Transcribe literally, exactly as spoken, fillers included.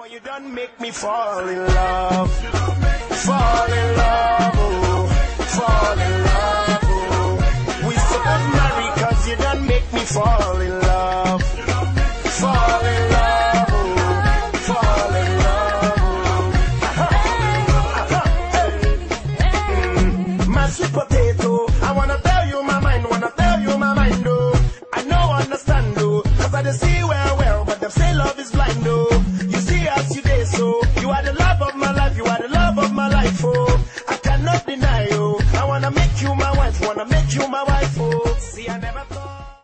Mama, you done make me fall in love. Fall in love, oh. Fall in love, oh. We should marry cause you done make me fall in love. Fall in love, oh. Fall in love, oh. Mm. Mashed potato.